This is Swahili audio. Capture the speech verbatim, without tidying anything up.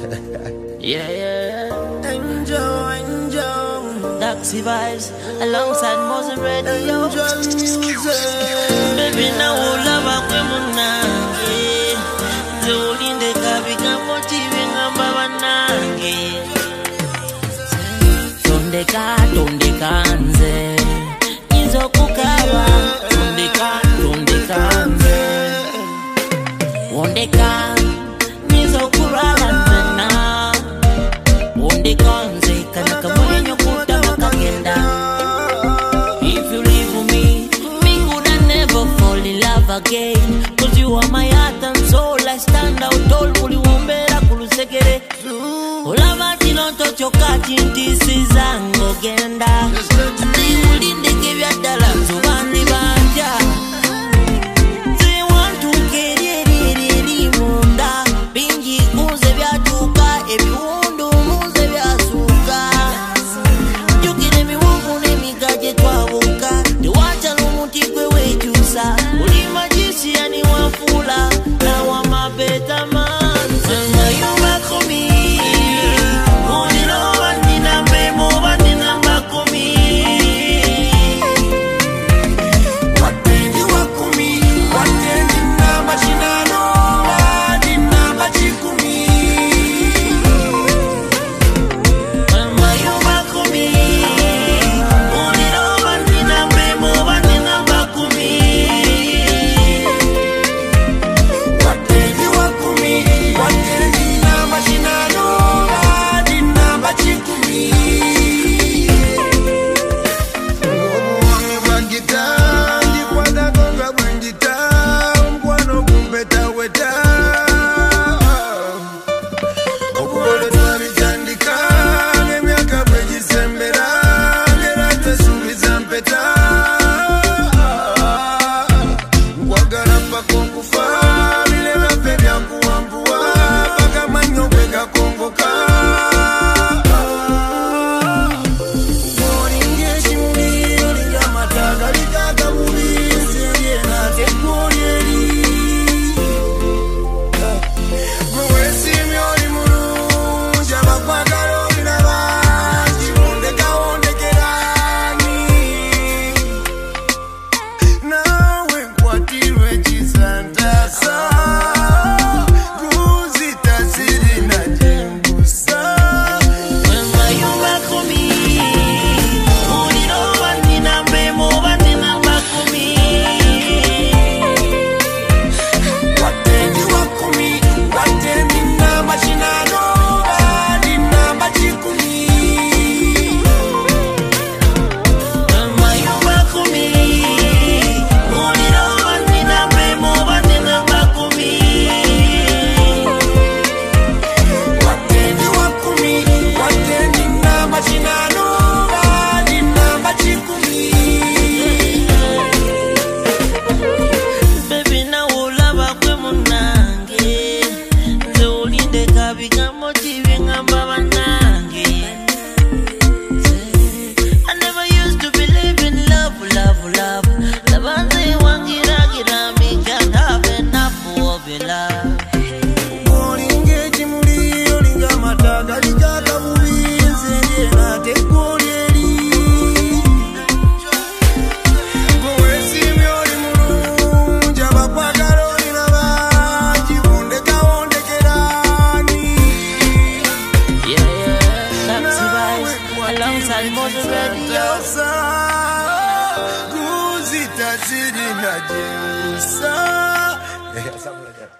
Yeah, yeah. Enjoy, enjoy. Daxi vibes alongside Moses Radio. Enjoy music. Baby, now love akwemunange. Zolinde kabika motivi ngamba banange. Tondeka, tondeka nze. Nizo kukawa. Tondeka, tondeka nze. Wondeka. Nizo kurala nzena. Wondeka nze. Kanaka mwenyo kutama kagenda. If you leave for me, me coulda never fall in love again. Cause you are my heart and soul. I stand out tall, kuli wombera kulusekere. Olava tilonto choka chintisi zango genda. Ndi ulinde kevya dala zubandi banja. They want to get it, it, it, it, munda. Bingi kuze vya tuka, ebi undu muze vya suka. Yukine mi wangu ne mi gaje twabuka. Te wacha lumuti kwe wejusa. Ulima jisi ya ni wafula. Na wa mabeta manze. You back for me. Alongside Moses Radio. Kuzita siri na jeusa.